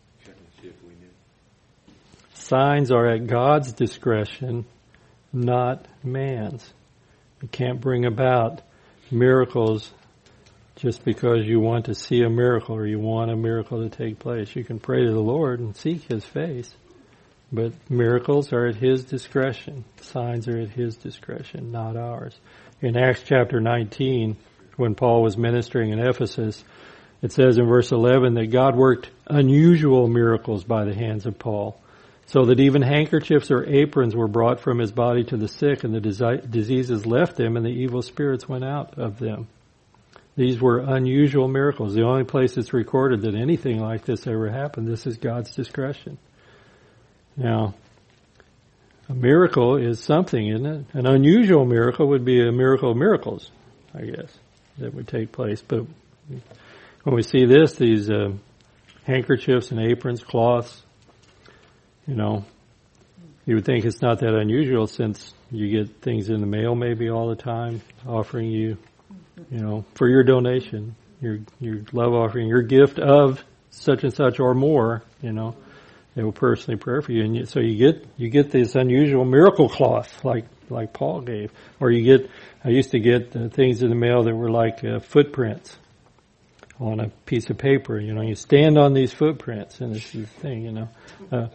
Signs are at God's discretion, not man's. You can't bring about miracles just because you want to see a miracle or you want a miracle to take place. You can pray to the Lord and seek His face, but miracles are at His discretion. Signs are at His discretion, not ours. In Acts chapter nineteen, when Paul was ministering in Ephesus, it says in verse eleven that God worked unusual miracles by the hands of Paul, so that even handkerchiefs or aprons were brought from his body to the sick, and the disi- diseases left them, and the evil spirits went out of them. These were unusual miracles. The only place it's recorded that anything like this ever happened, this is God's discretion. Now, a miracle is something, isn't it? An unusual miracle would be a miracle of miracles, I guess, that would take place. But when we see this, these uh, handkerchiefs and aprons, cloths, you know, you would think it's not that unusual since you get things in the mail maybe all the time offering you, you know, for your donation, your your love offering, your gift of such and such or more, you know. They will personally pray for you, and you, so you get you get this unusual miracle cloth like like Paul gave, or you get. I used to get uh, things in the mail that were like uh, footprints on a piece of paper. You know, you stand on these footprints, and this is the thing. You know, uh,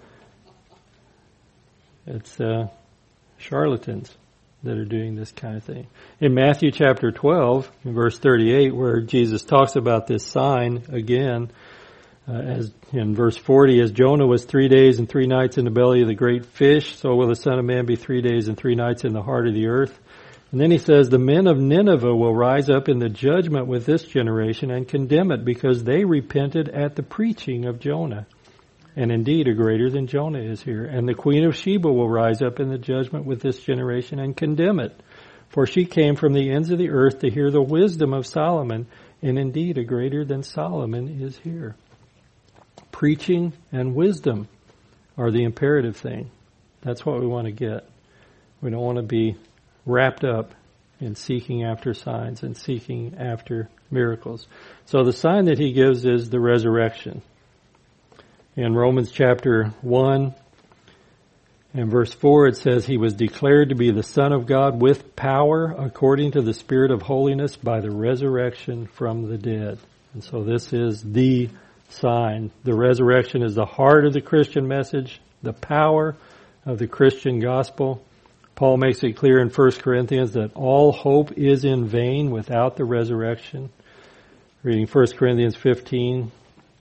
it's uh, charlatans that are doing this kind of thing. In Matthew chapter twelve, in verse thirty-eight, where Jesus talks about this sign again. Uh, as in verse forty, as Jonah was three days and three nights in the belly of the great fish, so will the Son of Man be three days and three nights in the heart of the earth. And then he says, the men of Nineveh will rise up in the judgment with this generation and condemn it, because they repented at the preaching of Jonah. And indeed, a greater than Jonah is here. And the Queen of Sheba will rise up in the judgment with this generation and condemn it, for she came from the ends of the earth to hear the wisdom of Solomon, and indeed, a greater than Solomon is here. Preaching and wisdom are the imperative thing. That's what we want to get. We don't want to be wrapped up in seeking after signs and seeking after miracles. So the sign that he gives is the resurrection. In Romans chapter one and verse four, it says, he was declared to be the Son of God with power according to the Spirit of holiness by the resurrection from the dead. And so this is the sign. The resurrection is the heart of the Christian message, the power of the Christian gospel. Paul makes it clear in First Corinthians that all hope is in vain without the resurrection. Reading First Corinthians fifteen,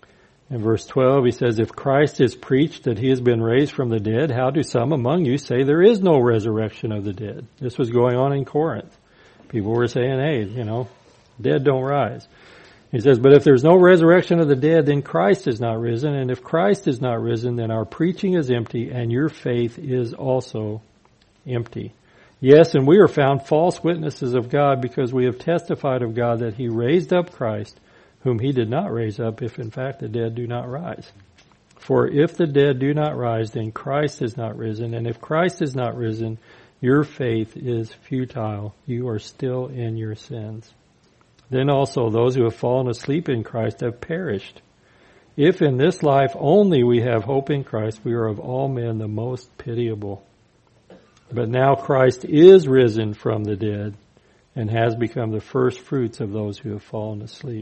In verse twelve, he says, if Christ is preached that he has been raised from the dead, how do some among you say there is no resurrection of the dead? This was going on in Corinth. People were saying, hey, you know, dead don't rise. He says, but if there's no resurrection of the dead, then Christ is not risen. And if Christ is not risen, then our preaching is empty and your faith is also empty. Yes, and we are found false witnesses of God because we have testified of God that he raised up Christ, whom he did not raise up, if in fact the dead do not rise. For if the dead do not rise, then Christ is not risen. And if Christ is not risen, your faith is futile. You are still in your sins. Then also those who have fallen asleep in Christ have perished. If in this life only we have hope in Christ, we are of all men the most pitiable. But now Christ is risen from the dead and has become the first fruits of those who have fallen asleep.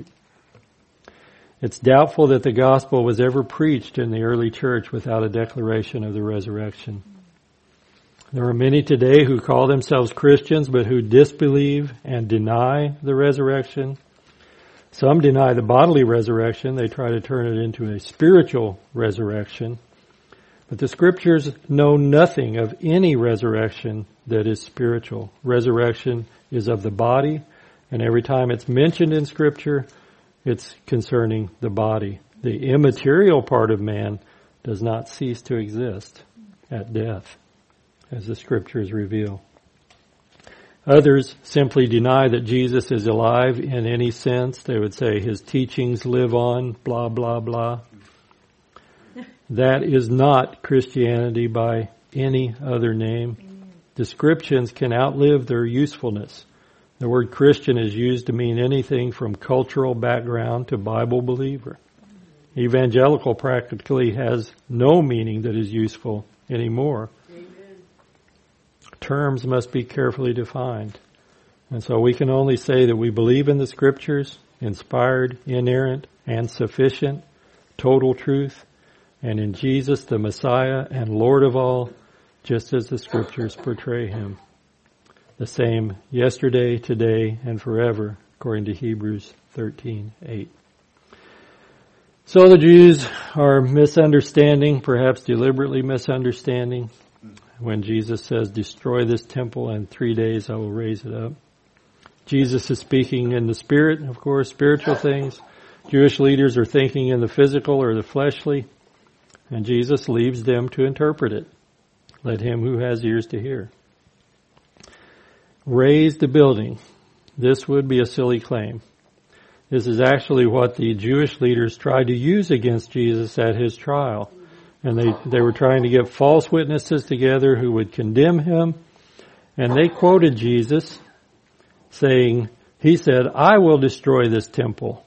It's doubtful that the gospel was ever preached in the early church without a declaration of the resurrection. There are many today who call themselves Christians but who disbelieve and deny the resurrection. Some deny the bodily resurrection. They try to turn it into a spiritual resurrection. But the scriptures know nothing of any resurrection that is spiritual. Resurrection is of the body, and every time it's mentioned in scripture, it's concerning the body. The immaterial part of man does not cease to exist at death, as the scriptures reveal. Others simply deny that Jesus is alive in any sense. They would say his teachings live on, blah, blah, blah. That is not Christianity by any other name. Descriptions can outlive their usefulness. The word Christian is used to mean anything from cultural background to Bible believer. Evangelical practically has no meaning that is useful anymore. Terms must be carefully defined. And so we can only say that we believe in the scriptures, inspired, inerrant, and sufficient, total truth, and in Jesus the Messiah and Lord of all, just as the scriptures portray him. The same yesterday, today, and forever, according to Hebrews thirteen eight. So the Jews are misunderstanding, perhaps deliberately misunderstanding, when Jesus says, destroy this temple and in three days I will raise it up. Jesus is speaking in the spirit, of course, spiritual things. Jewish leaders are thinking in the physical or the fleshly, and Jesus leaves them to interpret it. Let him who has ears to hear. Raise the building. This would be a silly claim. This is actually what the Jewish leaders tried to use against Jesus at his trial. And they, they were trying to get false witnesses together who would condemn him. And they quoted Jesus saying, he said, I will destroy this temple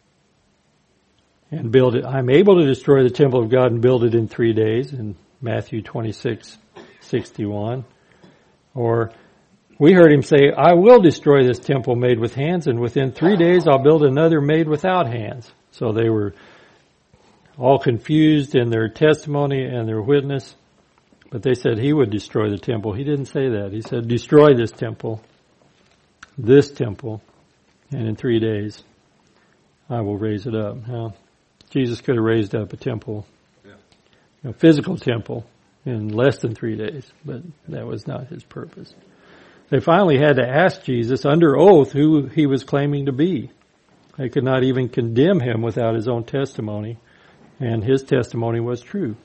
and build it. I'm able to destroy the temple of God and build it in three days in Matthew twenty-six sixty-one. Or we heard him say, I will destroy this temple made with hands, and within three days I'll build another made without hands. So they were all confused in their testimony and their witness. But they said he would destroy the temple. He didn't say that. He said, destroy this temple, this temple, and in three days I will raise it up. Now, Jesus could have raised up a temple, a physical temple, in less than three days, but that was not his purpose. They finally had to ask Jesus under oath who he was claiming to be. They could not even condemn him without his own testimony, and his testimony was true.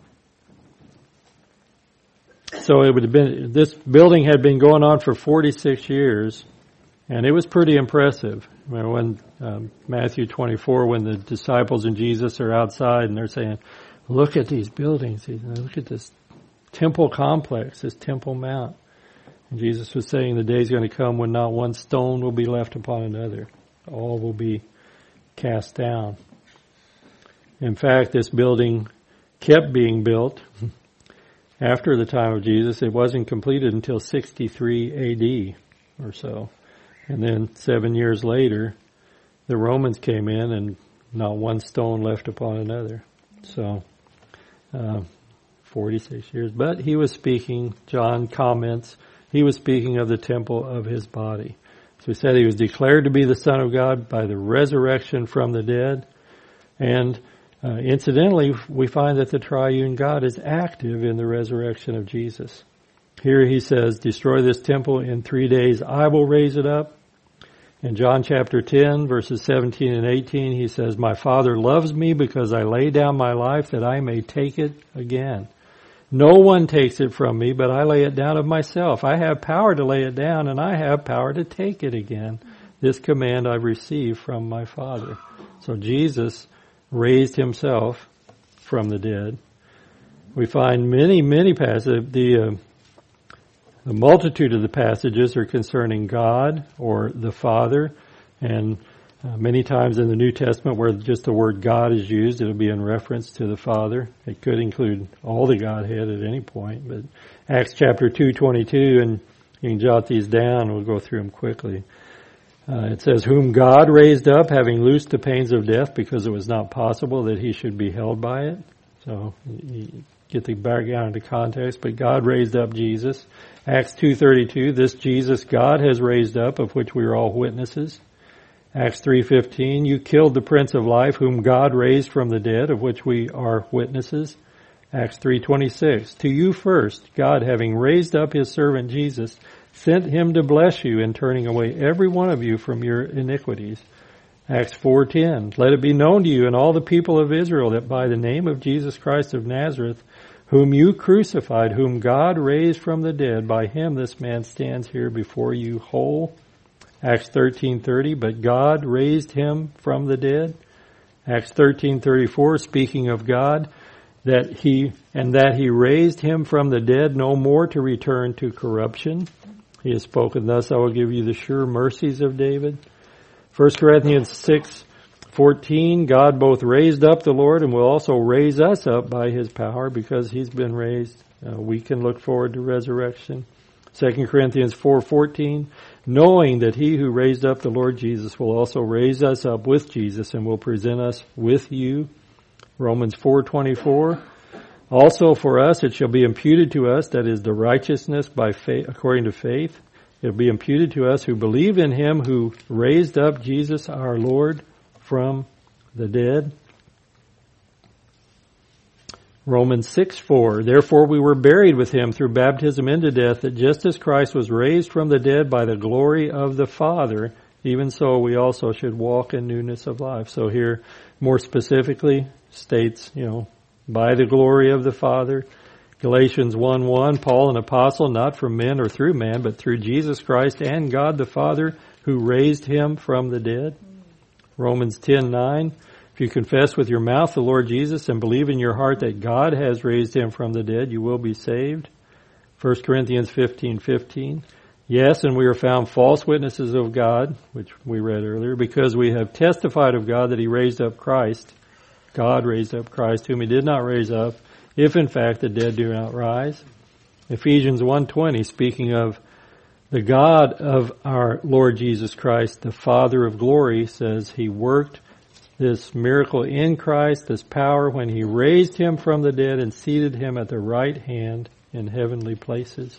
So it would have been, this building had been going on for forty-six years, and it was pretty impressive. When um, Matthew twenty-four, when the disciples and Jesus are outside and they're saying, look at these buildings, look at this temple complex, this Temple Mount. And Jesus was saying the day is going to come when not one stone will be left upon another. All will be cast down. In fact, this building kept being built after the time of Jesus. It wasn't completed until sixty-three A D or so. And then seven years later, the Romans came in and not one stone left upon another. So, uh, forty-six years. But he was speaking, John comments, he was speaking of the temple of his body. So he said he was declared to be the Son of God by the resurrection from the dead. And Uh, incidentally, we find that the triune God is active in the resurrection of Jesus. Here he says, destroy this temple in three days, I will raise it up. In John chapter ten, verses seventeen and eighteen, he says, my Father loves me because I lay down my life that I may take it again. No one takes it from me, but I lay it down of myself. I have power to lay it down, and I have power to take it again. This command I've received from my Father. So Jesus raised himself from the dead. We find many, many passages. The, uh, the multitude of the passages are concerning God or the Father, and uh, many times in the New Testament where just the word God is used, it'll be in reference to the Father. It could include all the Godhead at any point, but Acts chapter two twenty-two, and you can jot these down, we'll go through them quickly. Uh, it says, whom God raised up, having loosed the pains of death, because it was not possible that he should be held by it. So you get the background into context, but God raised up Jesus. Acts two thirty-two, this Jesus God has raised up, of which we are all witnesses. Acts three fifteen, you killed the Prince of Life, whom God raised from the dead, of which we are witnesses. Acts three twenty-six, to you first, God, having raised up his servant Jesus, sent him to bless you in turning away every one of you from your iniquities. Acts four ten, let it be known to you and all the people of Israel that by the name of Jesus Christ of Nazareth, whom you crucified, whom God raised from the dead, by him this man stands here before you whole. Acts thirteen thirty, but God raised him from the dead. Acts thirteen thirty-four, speaking of God, that he, and that he raised him from the dead no more to return to corruption. He has spoken thus, I will give you the sure mercies of David. First Corinthians six fourteen, God both raised up the Lord and will also raise us up by his power, because he's been raised. Uh, we can look forward to resurrection. Second Corinthians four fourteen, knowing that he who raised up the Lord Jesus will also raise us up with Jesus and will present us with you. Romans four twenty-four, also for us it shall be imputed to us, that is the righteousness by faith, according to faith. It will be imputed to us who believe in him who raised up Jesus our Lord from the dead. Romans six four, therefore we were buried with him through baptism into death, that just as Christ was raised from the dead by the glory of the Father, even so we also should walk in newness of life. So here, more specifically, states, you know, by the glory of the Father. Galatians one one, Paul, an apostle, not from men or through man, but through Jesus Christ and God the Father, who raised him from the dead. Romans ten nine, if you confess with your mouth the Lord Jesus and believe in your heart that God has raised him from the dead, you will be saved. First Corinthians fifteen fifteen, yes, and we are found false witnesses of God, which we read earlier, because we have testified of God that he raised up Christ. God raised up Christ, whom he did not raise up, if in fact the dead do not rise. Ephesians one twenty, speaking of the God of our Lord Jesus Christ, the Father of glory, says he worked this miracle in Christ, this power, when he raised him from the dead and seated him at the right hand in heavenly places.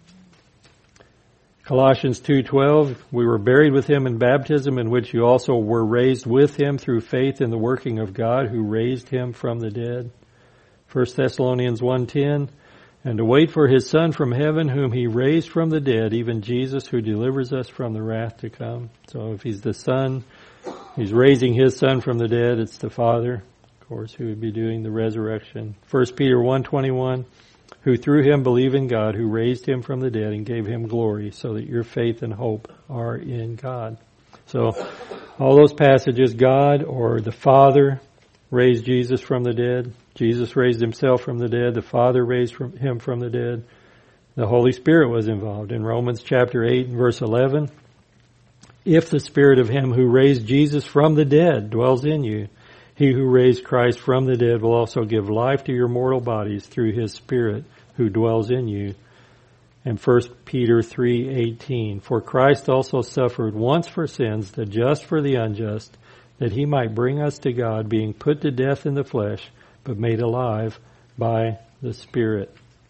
Colossians two twelve, we were buried with him in baptism, in which you also were raised with him through faith in the working of God who raised him from the dead. First Thessalonians one ten, and to wait for his Son from heaven, whom he raised from the dead, even Jesus, who delivers us from the wrath to come. So if he's the Son, he's raising his Son from the dead. It's the Father, of course, who would be doing the resurrection. First Peter one twenty-one, who through him believe in God, who raised him from the dead and gave him glory, so that your faith and hope are in God. So all those passages, God or the Father raised Jesus from the dead. Jesus raised himself from the dead. The Father raised from him from the dead. The Holy Spirit was involved. In Romans chapter eight and verse eleven, if the Spirit of him who raised Jesus from the dead dwells in you, he who raised Christ from the dead will also give life to your mortal bodies through his Spirit who dwells in you. And First Peter three eighteen, for Christ also suffered once for sins, the just for the unjust, that he might bring us to God, being put to death in the flesh, but made alive by the Spirit.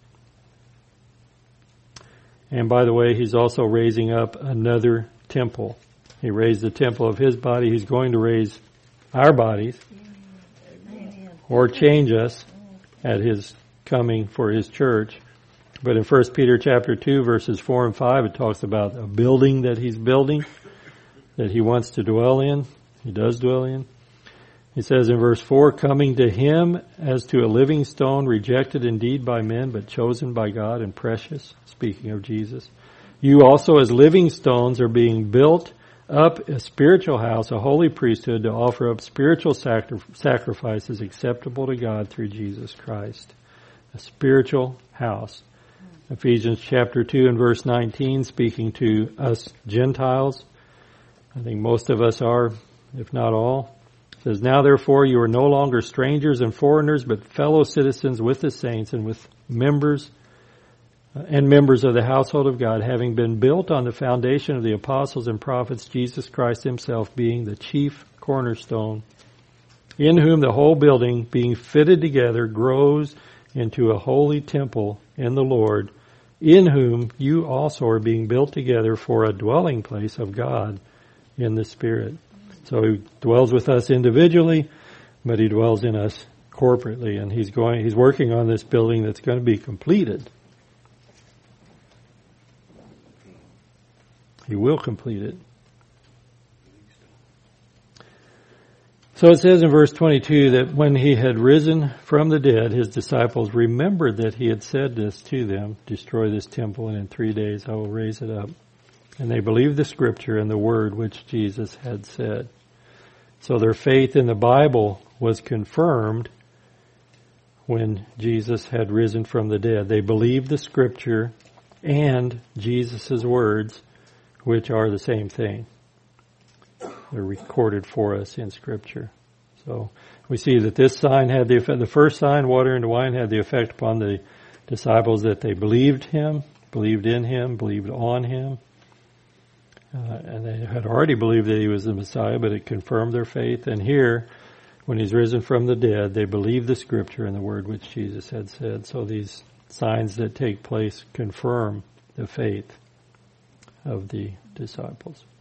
And by the way, he's also raising up another temple. He raised the temple of his body. He's going to raise our bodies. Amen. or change us at his coming for his church. But in First Peter chapter two, verses four and five, it talks about a building that he's building, that he wants to dwell in. He does dwell in. He says in verse four, coming to him as to a living stone, rejected indeed by men, but chosen by God and precious, speaking of Jesus. You also as living stones are being built up a spiritual house, a holy priesthood, to offer up spiritual sacri- sacrifices acceptable to God through Jesus Christ. A spiritual house. Ephesians chapter two and verse nineteen, speaking to us Gentiles. I think most of us are, if not all. It says, now therefore you are no longer strangers and foreigners, but fellow citizens with the saints and with members uh, and members of the household of God, having been built on the foundation of the apostles and prophets, Jesus Christ himself being the chief cornerstone, in whom the whole building, being fitted together, grows into a holy temple in the Lord, in whom you also are being built together for a dwelling place of God in the Spirit. So he dwells with us individually, but he dwells in us corporately, and he's going, he's working on this building that's going to be completed. He will complete it. So it says in verse twenty-two that when he had risen from the dead, his disciples remembered that he had said this to them, destroy this temple, and in three days I will raise it up. And they believed the scripture and the word which Jesus had said. So their faith in the Bible was confirmed when Jesus had risen from the dead. They believed the scripture and Jesus' words, which are the same thing. They're recorded for us in scripture. So we see that this sign had the effect, the first sign, water into wine, had the effect upon the disciples that they believed him, believed in him, believed on him. Uh, and they had already believed that he was the Messiah, but it confirmed their faith. And here, when he's risen from the dead, they believed the scripture and the word which Jesus had said. So these signs that take place confirm the faith of the disciples.